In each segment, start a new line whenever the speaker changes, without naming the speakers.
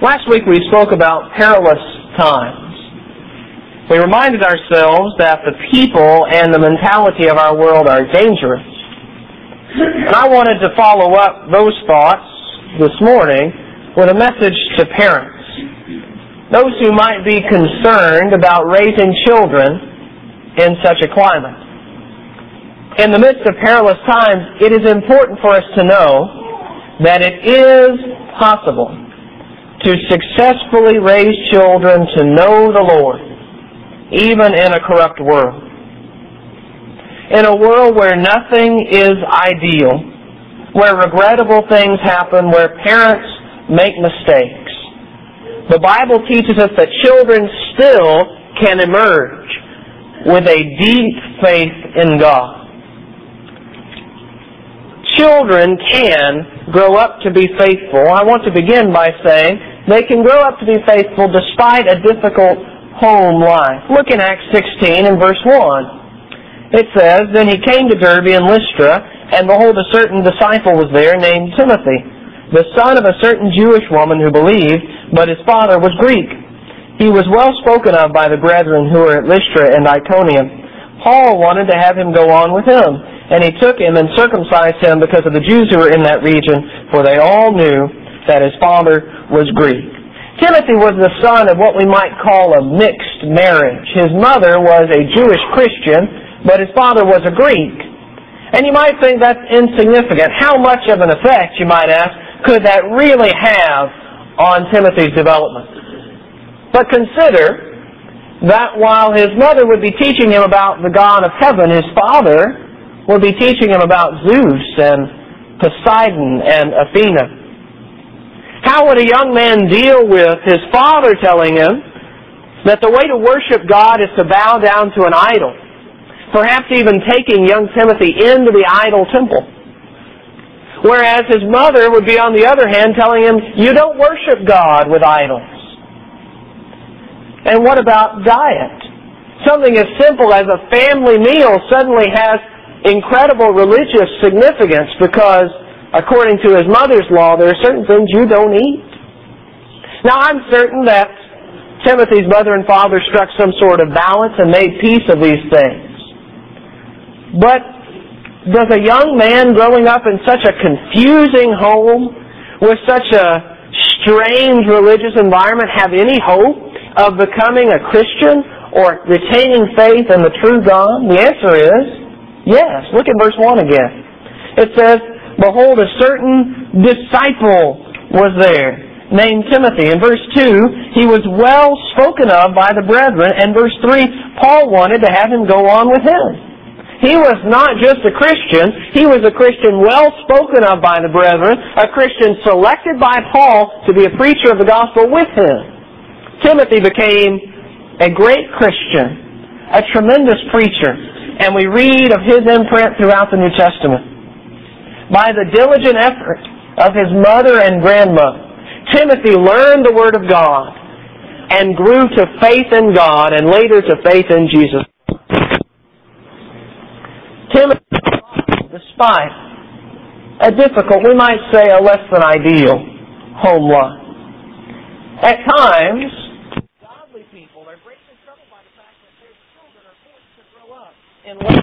Last week we spoke about perilous times. We reminded ourselves that the people and the mentality of our world are dangerous. And I wanted to follow up those thoughts this morning with a message to parents. Those who might be concerned about raising children in such a climate. In the midst of perilous times, it is important for us to know that it is possible to successfully raise children to know the Lord, even in a corrupt world. In a world where nothing is ideal, where regrettable things happen, where parents make mistakes, the Bible teaches us that children still can emerge with a deep faith in God. Children can grow up to be faithful. I want to begin by saying they can grow up to be faithful despite a difficult home life. Look in Acts 16 and verse 1. It says, "Then he came to Derbe and Lystra, and behold, a certain disciple was there named Timothy, the son of a certain Jewish woman who believed, but his father was Greek. He was well spoken of by the brethren who were at Lystra and Iconium. Paul wanted to have him go on with him, and he took him and circumcised him because of the Jews who were in that region, for they all knew that his father was Greek." Timothy was the son of what we might call a mixed marriage. His mother was a Jewish Christian, but his father was a Greek. And you might think that's insignificant. How much of an effect, you might ask, could that really have on Timothy's development? But consider that while his mother would be teaching him about the God of heaven, his father would be teaching him about Zeus and Poseidon and Athena. How would a young man deal with his father telling him that the way to worship God is to bow down to an idol? Perhaps even taking young Timothy into the idol temple. Whereas his mother would be, on the other hand, telling him, you don't worship God with idols. And what about diet? Something as simple as a family meal suddenly has incredible religious significance because, according to his mother's law, there are certain things you don't eat. Now, I'm certain that Timothy's mother and father struck some sort of balance and made peace of these things. But does a young man growing up in such a confusing home with such a strange religious environment have any hope of becoming a Christian or retaining faith in the true God? The answer is yes. Look at verse 1 again. It says, "Behold, a certain disciple was there, named Timothy." In verse 2, he was well spoken of by the brethren. And verse 3, Paul wanted to have him go on with him. He was not just a Christian, he was a Christian well spoken of by the brethren, a Christian selected by Paul to be a preacher of the gospel with him. Timothy became a great Christian, a tremendous preacher, and we read of his imprint throughout the New Testament. By the diligent effort of his mother and grandmother, Timothy learned the Word of God and grew to faith in God and later to faith in Jesus. Timothy, despite a difficult, we might say a less than ideal home life, at times, godly people are greatly troubled by the fact that their children are forced to grow up in less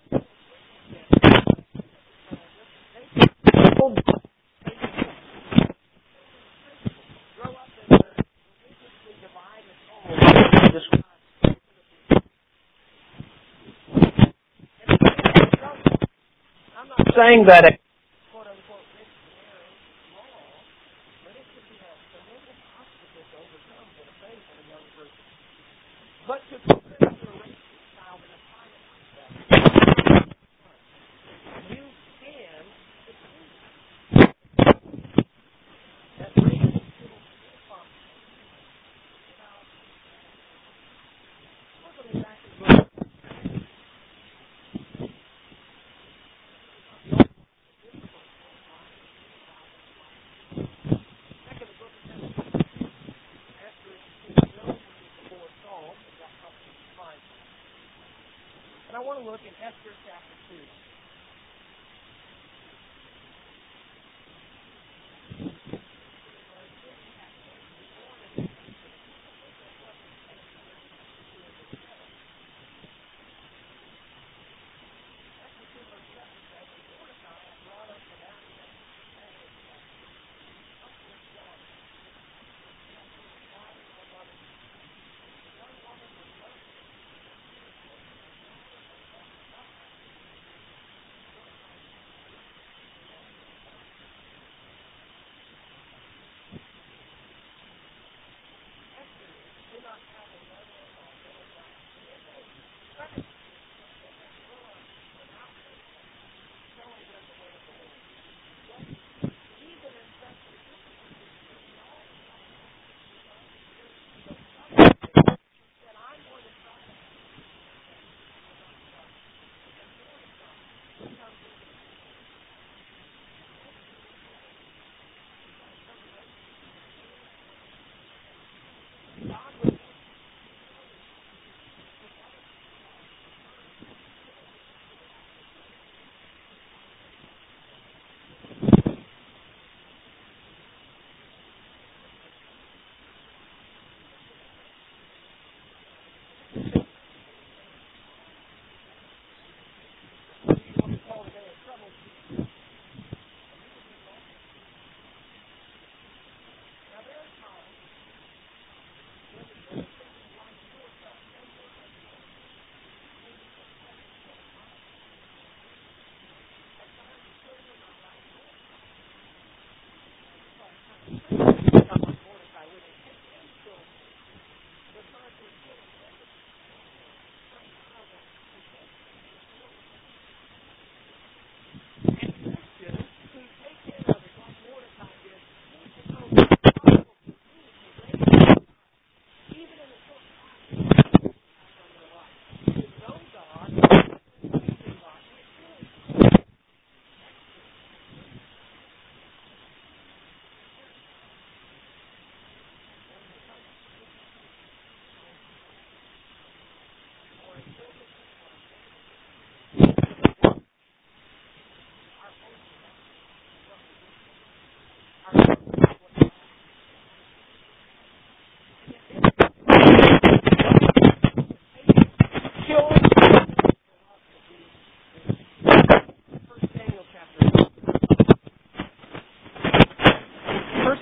saying that a quote-unquote rich marriage is wrong, but it could be a tremendous obstacle to overcome for the faith of a young person. But to consider to raise a child in a climate like that, you can succeed. That raising children is possible. Now, look at me back to verse. And I want to look in Esther chapter 2.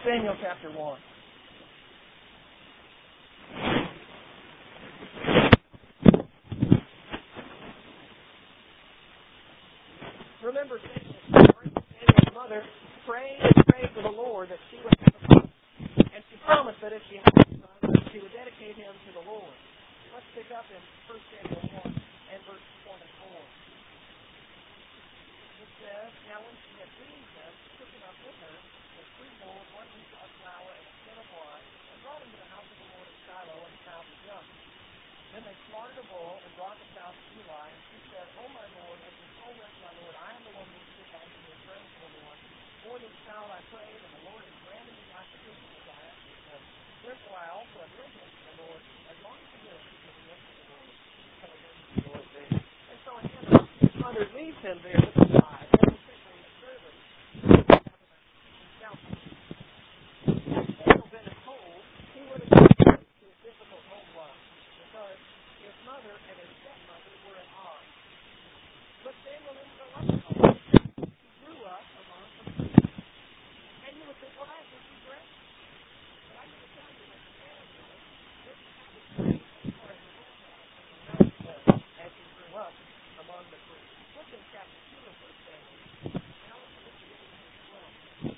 Samuel chapter 1. Remember, Samuel's mother prayed to the Lord that she would have a son. And she promised that if she had a son, she would dedicate him to the Lord. Let's pick up in 1 Samuel 1 and verse 24. It says, now when she had weaned him, she took him up with her, with 3 bulls, 1 each of flour, and a skin of wine, and brought him to the house of the Lord at Shiloh, and found his young. Then they slaughtered a bull and brought the sow to Eli, and she said, O my Lord, as your soul rests, my Lord, I am the one who stood by you and prayed to the Lord. For this child I prayed, and the Lord has granted me my petition as I asked of him. Therefore I also have written to the Lord, as long as you live, because the rest of the Lord shall live to the Lord there. And so again, his mother leaves him there with the child, and he's simply a servant. Now, Samuel then is told he would have gone to a difficult home life, because his mother and his stepmother were at odds. But Samuel didn't grow up at home. He grew up among the priests. And you would think, well, that would be great. But I can tell you that Samuel didn't have a great part of the home life as he grew up among the priests. Look in chapter 2 of 1 Samuel. Now let's look at it as well.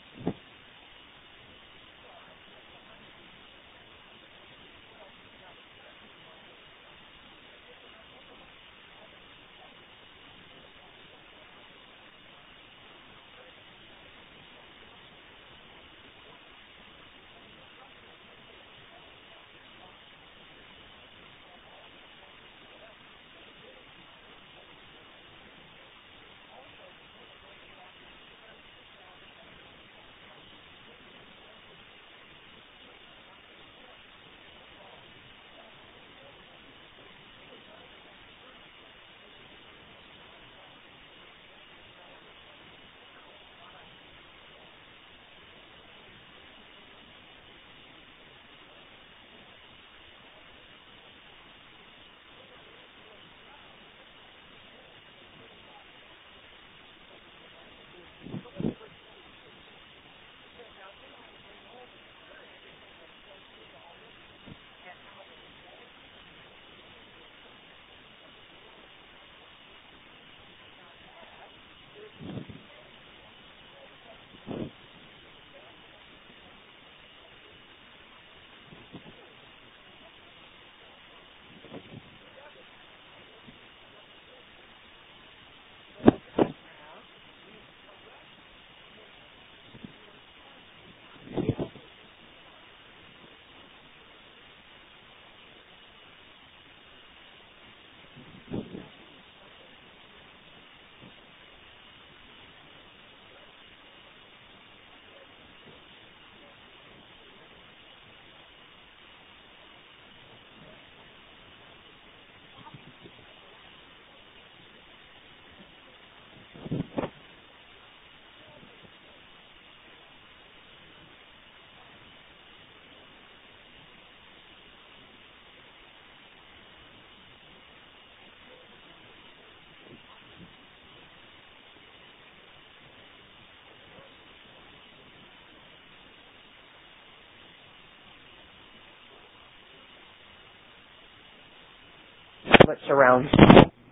That surrounds you.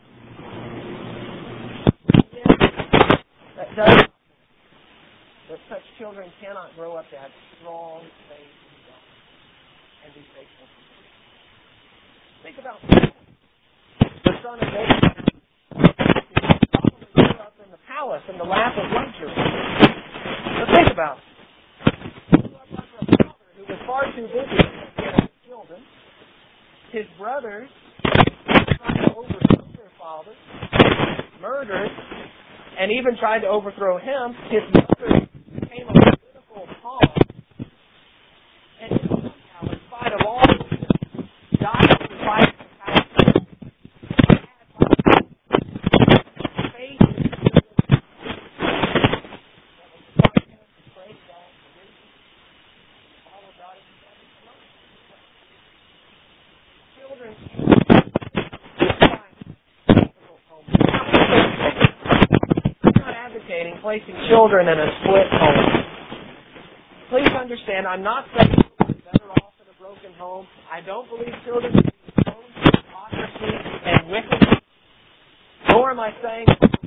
That does that such children cannot grow up to have strong faith in God and be faithful to God. Think about the son of David. He probably grew up in the palace in the lap of luxury. But think about it. He grew up under a father who was far too busy to take care of his children. His brothers tried to overthrow their father, murdered, and even tried to overthrow him. His mother became a political pawn. And in spite of all this, died in the fight for power. Faith praise God, follow God as children. I'm not advocating placing children in a split home. Please understand, I'm not saying you're better off in a broken home. I don't believe children should be prone to hypocrisy and wickedness. Nor am I saying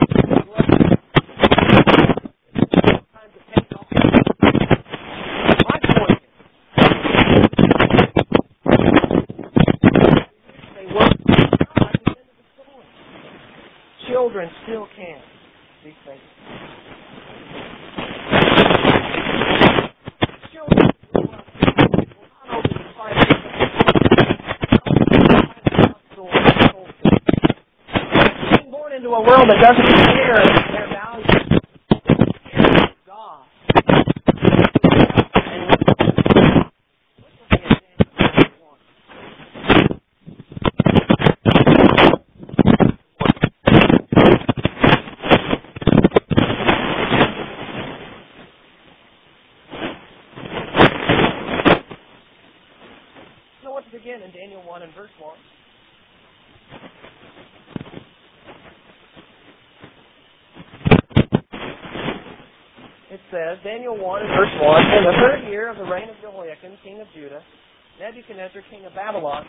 my point is, they work at the end of the story. Children still can be faithful. Into a world that doesn't care their values, God. So let's begin in Daniel 1 and verse 1. It says, Daniel 1 and verse 1, in the third year of the reign of Jehoiakim, king of Judah, Nebuchadnezzar, king of Babylon,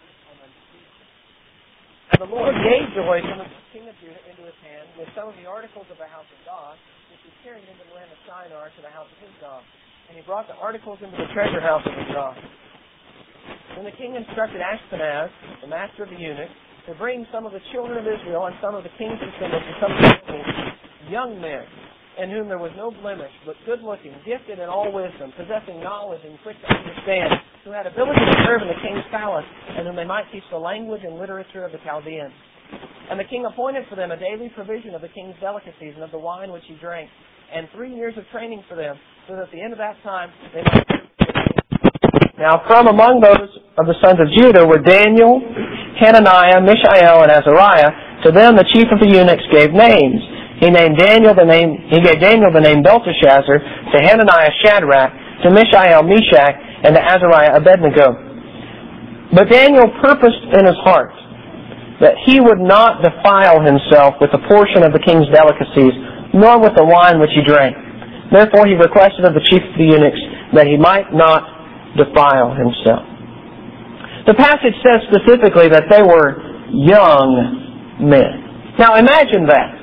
and the Lord gave Jehoiakim, king of Judah, into his hand with some of the articles of the house of God, which he carried into the land of Shinar to the house of his God. And he brought the articles into the treasure house of his God. Then the king instructed Ashpenaz, the master of the eunuchs, to bring some of the children of Israel and some of the king's descendants and some of the young men, in whom there was no blemish, but good-looking, gifted in all wisdom, possessing knowledge and quick to understand, who had ability to serve in the king's palace, and whom they might teach the language and literature of the Chaldeans. And the king appointed for them a daily provision of the king's delicacies and of the wine which he drank, and 3 years of training for them, so that at the end of that time they might serve the king. Now from among those of the sons of Judah were Daniel, Hananiah, Mishael, and Azariah. To them the chief of the eunuchs gave names. He gave Daniel the name Belteshazzar, to Hananiah Shadrach, to Mishael Meshach, and to Azariah Abednego. But Daniel purposed in his heart that he would not defile himself with a portion of the king's delicacies, nor with the wine which he drank. Therefore he requested of the chief of the eunuchs that he might not defile himself. The passage says specifically that they were young men. Now imagine that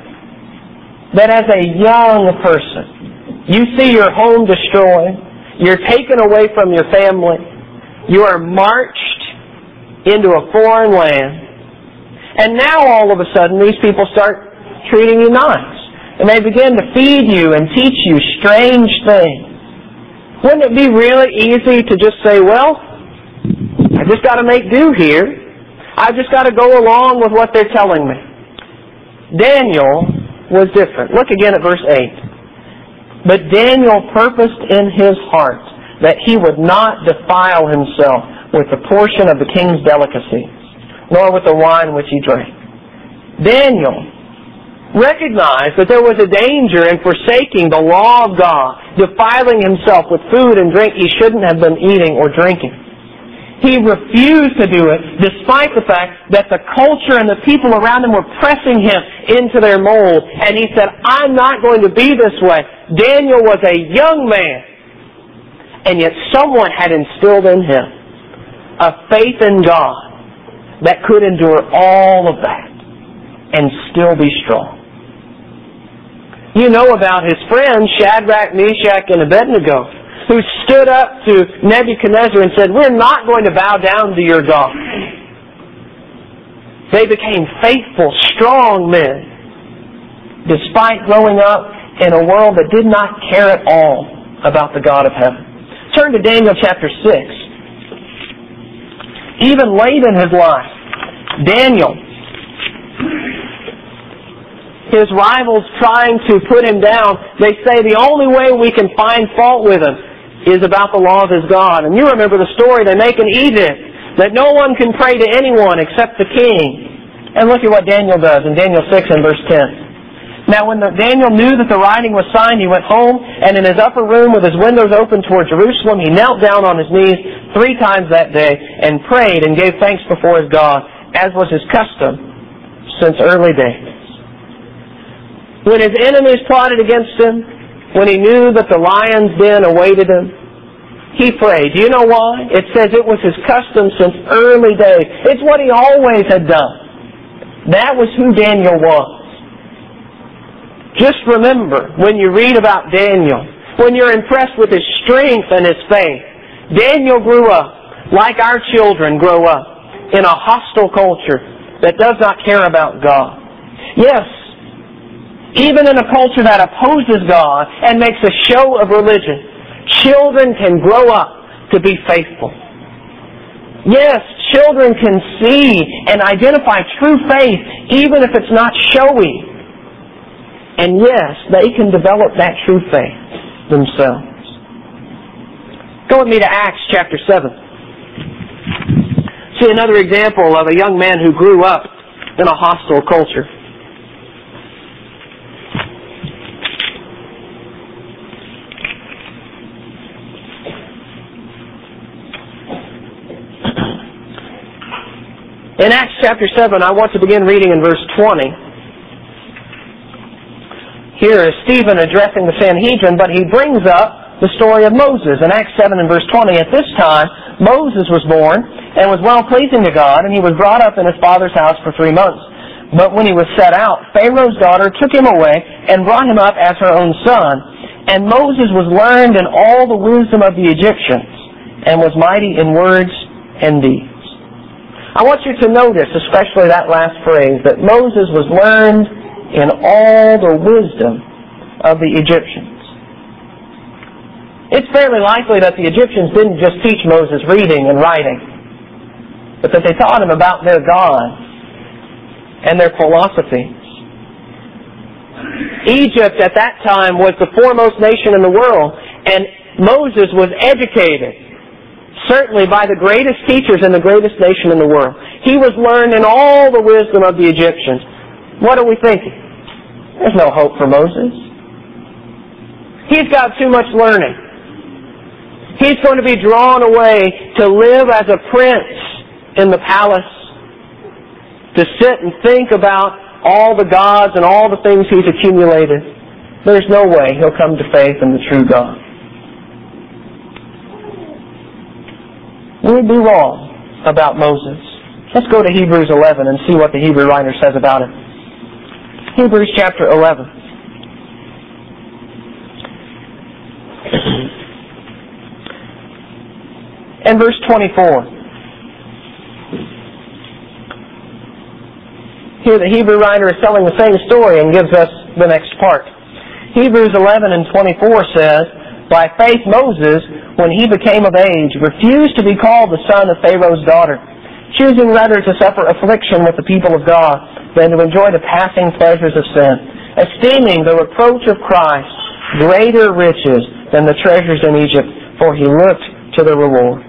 as a young person, you see your home destroyed, you're taken away from your family, you are marched into a foreign land, and now all of a sudden these people start treating you nice, and they begin to feed you and teach you strange things. Wouldn't it be really easy to just say, well, I just got to make do here. I've just got to go along with what they're telling me. Daniel was different. Look again at verse 8. But Daniel purposed in his heart that he would not defile himself with the portion of the king's delicacies, nor with the wine which he drank. Daniel recognized that there was a danger in forsaking the law of God, defiling himself with food and drink he shouldn't have been eating or drinking. He refused to do it, despite the fact that the culture and the people around him were pressing him into their mold. And he said, I'm not going to be this way. Daniel was a young man, and yet someone had instilled in him a faith in God that could endure all of that and still be strong. You know about his friends, Shadrach, Meshach, and Abednego, who stood up to Nebuchadnezzar and said, we're not going to bow down to your God. They became faithful, strong men, despite growing up in a world that did not care at all about the God of heaven. Turn to Daniel chapter 6. Even late in his life, Daniel, his rivals trying to put him down, they say the only way we can find fault with him is about the law of his God. And you remember the story, they make an edict that no one can pray to anyone except the king. And look at what Daniel does in Daniel 6 and verse 10. Now when Daniel knew that the writing was signed, he went home, and in his upper room with his windows open toward Jerusalem, he knelt down on his knees 3 times that day and prayed and gave thanks before his God, as was his custom since early days. When his enemies plotted against him, when he knew that the lion's den awaited him, he prayed. Do you know why? It says it was his custom since early days. It's what he always had done. That was who Daniel was. Just remember, when you read about Daniel, when you're impressed with his strength and his faith, Daniel grew up like our children grow up in a hostile culture that does not care about God. Yes, even in a culture that opposes God and makes a show of religion, children can grow up to be faithful. Yes, children can see and identify true faith even if it's not showy. And yes, they can develop that true faith themselves. Go with me to Acts chapter 7. See another example of a young man who grew up in a hostile culture. In Acts chapter 7, I want to begin reading in verse 20. Here is Stephen addressing the Sanhedrin, but he brings up the story of Moses. In Acts 7 and verse 20, at this time, Moses was born and was well-pleasing to God, and he was brought up in his father's house for 3 months. But when he was set out, Pharaoh's daughter took him away and brought him up as her own son. And Moses was learned in all the wisdom of the Egyptians, and was mighty in words and deeds. I want you to notice, especially that last phrase, that Moses was learned in all the wisdom of the Egyptians. It's fairly likely that the Egyptians didn't just teach Moses reading and writing, but that they taught him about their gods and their philosophies. Egypt at that time was the foremost nation in the world, and Moses was educated certainly by the greatest teachers in the greatest nation in the world. He was learned in all the wisdom of the Egyptians. What are we thinking? There's no hope for Moses. He's got too much learning. He's going to be drawn away to live as a prince in the palace, to sit and think about all the gods and all the things he's accumulated. There's no way he'll come to faith in the true God. We'd be wrong about Moses. Let's go to Hebrews 11 and see what the Hebrew writer says about it. Hebrews chapter 11. And verse 24. Here the Hebrew writer is telling the same story and gives us the next part. Hebrews 11 and 24 says, by faith Moses, when he became of age, refused to be called the son of Pharaoh's daughter, choosing rather to suffer affliction with the people of God than to enjoy the passing pleasures of sin, esteeming the reproach of Christ greater riches than the treasures in Egypt, for he looked to the reward.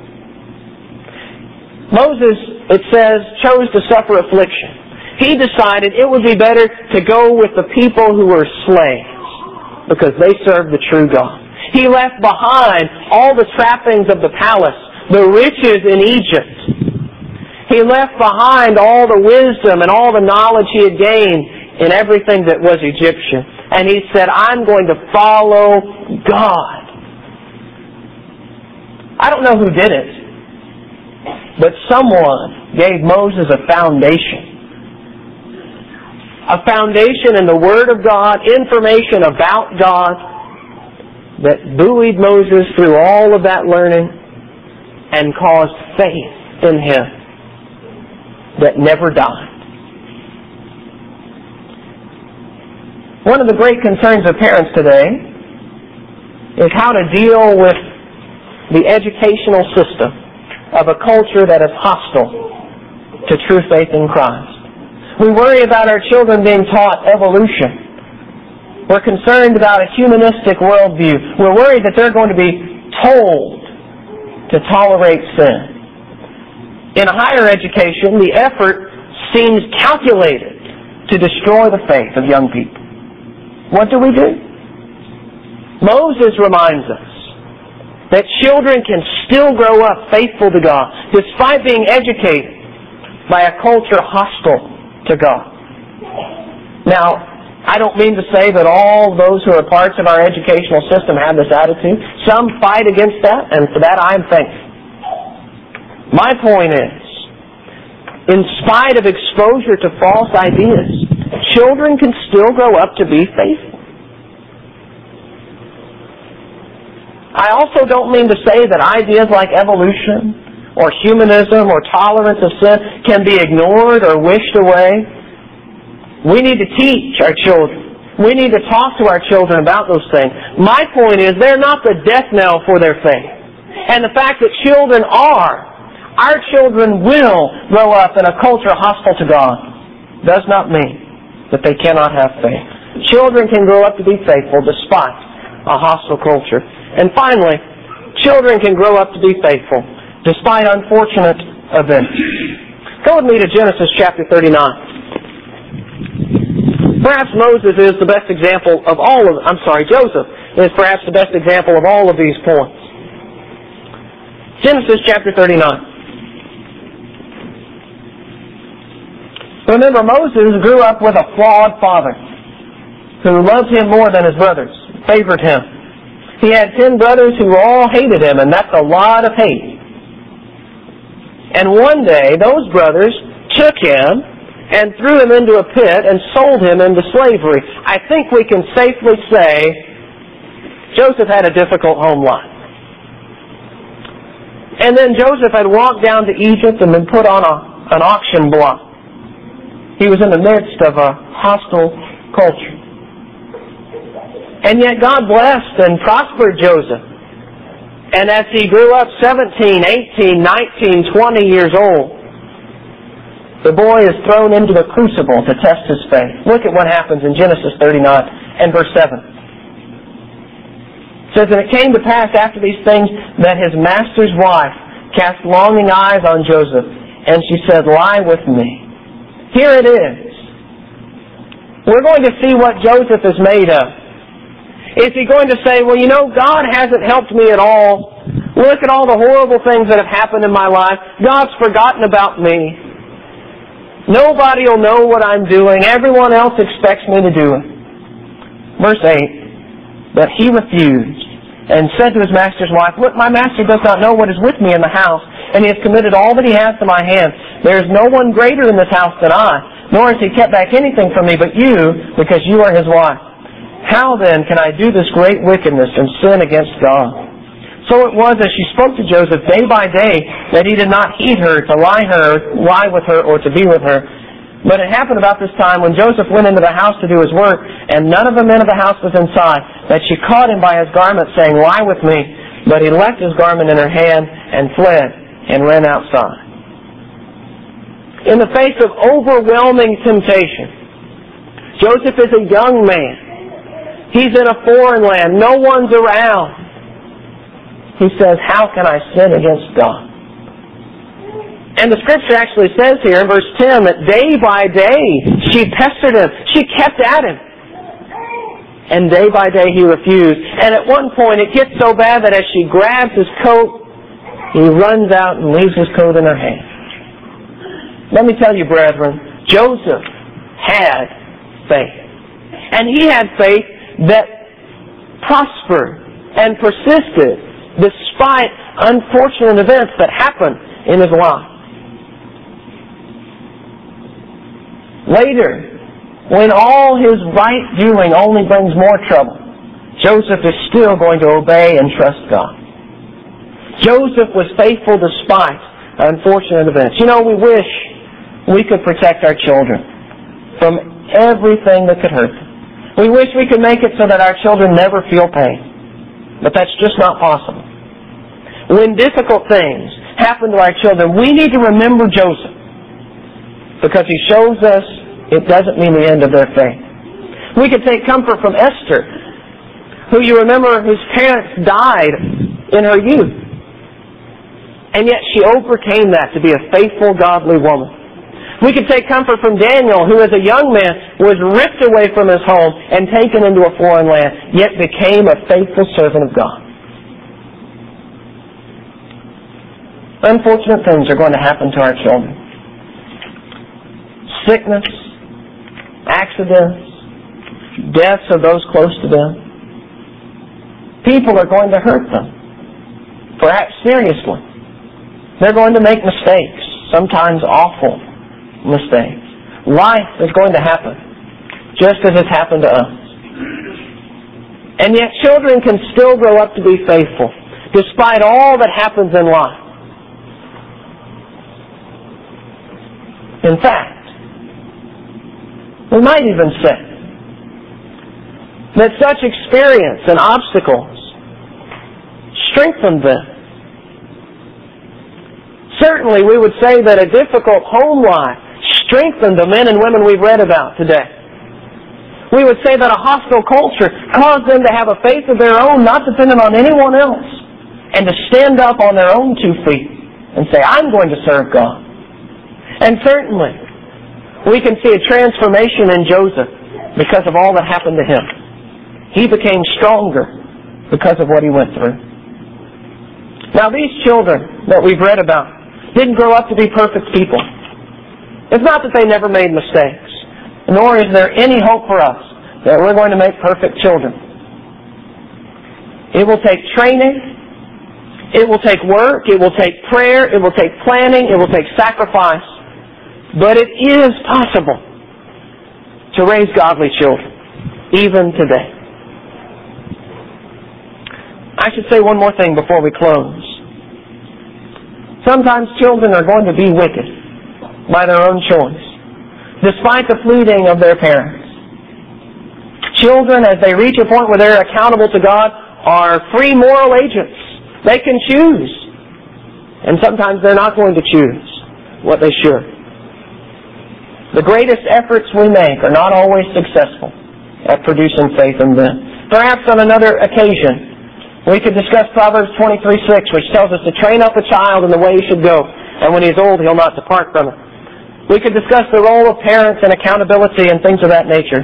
Moses, it says, chose to suffer affliction. He decided it would be better to go with the people who were slaves because they served the true God. He left behind all the trappings of the palace, the riches in Egypt. He left behind all the wisdom and all the knowledge he had gained in everything that was Egyptian. And he said, I'm going to follow God. I don't know who did it, but someone gave Moses a foundation. A foundation in the Word of God, information about God, that buoyed Moses through all of that learning and caused faith in him that never died. One of the great concerns of parents today is how to deal with the educational system of a culture that is hostile to true faith in Christ. We worry about our children being taught evolution. We're concerned about a humanistic worldview. We're worried that they're going to be told to tolerate sin. In higher education, the effort seems calculated to destroy the faith of young people. What do? Moses reminds us that children can still grow up faithful to God despite being educated by a culture hostile to God. Now, I don't mean to say that all those who are parts of our educational system have this attitude. Some fight against that, and for that I am thankful. My point is, in spite of exposure to false ideas, children can still grow up to be faithful. I also don't mean to say that ideas like evolution or humanism or tolerance of sin can be ignored or wished away. We need to teach our children. We need to talk to our children about those things. My point is, they're not the death knell for their faith. And the fact that our children will grow up in a culture hostile to God, does not mean that they cannot have faith. Children can grow up to be faithful despite a hostile culture. And finally, children can grow up to be faithful despite unfortunate events. Go with me to Genesis chapter 39. Perhaps Joseph is the best example of all of these points. Genesis chapter 39. Remember, Moses grew up with a flawed father who loved him more than his brothers, favored him. He had 10 brothers who all hated him, and that's a lot of hate. And one day, those brothers took him and threw him into a pit and sold him into slavery. I think we can safely say Joseph had a difficult home life. And then Joseph had walked down to Egypt and been put on an auction block. He was in the midst of a hostile culture. And yet God blessed and prospered Joseph. And as he grew up 17, 18, 19, 20 years old, the boy is thrown into the crucible to test his faith. Look at what happens in Genesis 39 and verse 7. It says, "And it came to pass after these things that his master's wife cast longing eyes on Joseph, and she said, 'Lie with me.'" Here it is. We're going to see what Joseph is made of. Is he going to say, "Well, God hasn't helped me at all. Look at all the horrible things that have happened in my life. God's forgotten about me. Nobody will know what I'm doing. Everyone else expects me to do it." Verse 8, "But he refused and said to his master's wife, 'Look, my master does not know what is with me in the house, and he has committed all that he has to my hand. There is no one greater in this house than I, nor has he kept back anything from me but you, because you are his wife. How then can I do this great wickedness and sin against God?' So it was as she spoke to Joseph day by day that he did not heed her to lie with her, or to be with her. But it happened about this time when Joseph went into the house to do his work, and none of the men of the house was inside, that she caught him by his garment, saying, 'Lie with me.' But he left his garment in her hand and fled and ran outside." In the face of overwhelming temptation, Joseph is a young man. He's in a foreign land. No one's around. He says, "How can I sin against God?" And the scripture actually says here in verse 10 that day by day she pestered him. She kept at him. And day by day he refused. And at one point it gets so bad that as she grabs his coat, he runs out and leaves his coat in her hand. Let me tell you, brethren, Joseph had faith. And he had faith that prospered and persisted despite unfortunate events that happened in his life. Later, when all his right doing only brings more trouble, Joseph is still going to obey and trust God. Joseph was faithful despite unfortunate events. We wish we could protect our children from everything that could hurt them. We wish we could make it so that our children never feel pain. But that's just not possible. When difficult things happen to our children, we need to remember Joseph, because he shows us it doesn't mean the end of their faith. We can take comfort from Esther, who you remember whose parents died in her youth. And yet she overcame that to be a faithful, godly woman. We can take comfort from Daniel, who as a young man was ripped away from his home and taken into a foreign land, yet became a faithful servant of God. Unfortunate things are going to happen to our children. Sickness, accidents, deaths of those close to them. People are going to hurt them, perhaps seriously. They're going to make mistakes, sometimes awful mistakes. Life is going to happen, just as it's happened to us. And yet children can still grow up to be faithful, despite all that happens in life. In fact, we might even say that such experience and obstacles strengthen them. Certainly we would say that a difficult home life strengthened the men and women we've read about today. We would say that a hostile culture caused them to have a faith of their own, not dependent on anyone else, and to stand up on their own 2 feet and say, I'm going to serve God. And certainly, we can see a transformation in Joseph because of all that happened to him. He became stronger because of what he went through. Now, these children that we've read about didn't grow up to be perfect people. It's not that they never made mistakes, nor is there any hope for us that we're going to make perfect children. It will take training, it will take work, it will take prayer, it will take planning, it will take sacrifice, but it is possible to raise godly children, even today. I should say one more thing before we close. Sometimes children are going to be wicked by their own choice, despite the pleading of their parents. Children, as they reach a point where they're accountable to God, are free moral agents. They can choose. And sometimes they're not going to choose what they should. The greatest efforts we make are not always successful at producing faith in them. Perhaps on another occasion, we could discuss Proverbs 23:6, which tells us to train up a child in the way he should go, and when he is old, he'll not depart from it. We could discuss the role of parents and accountability and things of that nature.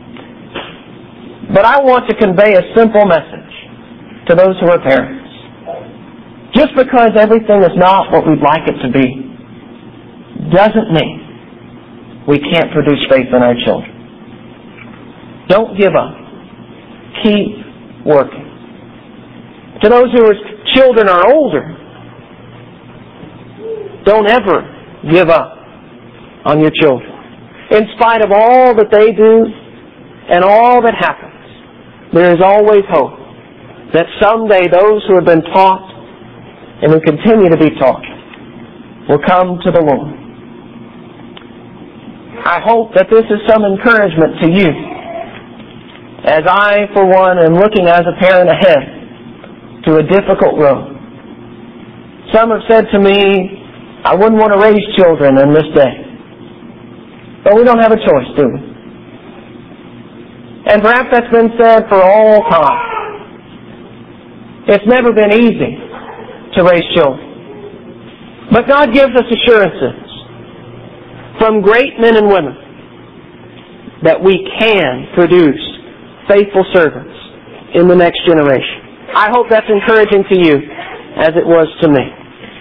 But I want to convey a simple message to those who are parents. Just because everything is not what we'd like it to be doesn't mean we can't produce faith in our children. Don't give up. Keep working. To those whose children are older, don't ever give up on your children. In spite of all that they do and all that happens, there is always hope that someday those who have been taught and who continue to be taught will come to the Lord. I hope that this is some encouragement to you, as I, for one, am looking as a parent ahead to a difficult road. Some have said to me, I wouldn't want to raise children in this day. But we don't have a choice, do we? And perhaps that's been said for all time. It's never been easy to raise children. But God gives us assurances from great men and women that we can produce faithful servants in the next generation. I hope that's encouraging to you as it was to me.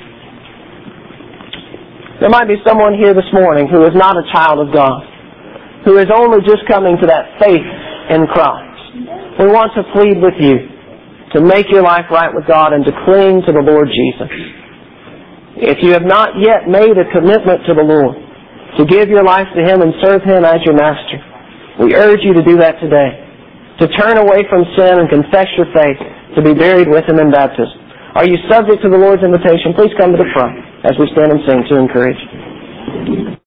There might be someone here this morning who is not a child of God, who is only just coming to that faith in Christ. We want to plead with you to make your life right with God and to cling to the Lord Jesus. If you have not yet made a commitment to the Lord, to give your life to Him and serve Him as your Master, we urge you to do that today. To turn away from sin and confess your faith, to be buried with Him in baptism. Are you subject to the Lord's invitation? Please come to the front as we stand and sing to encourage you.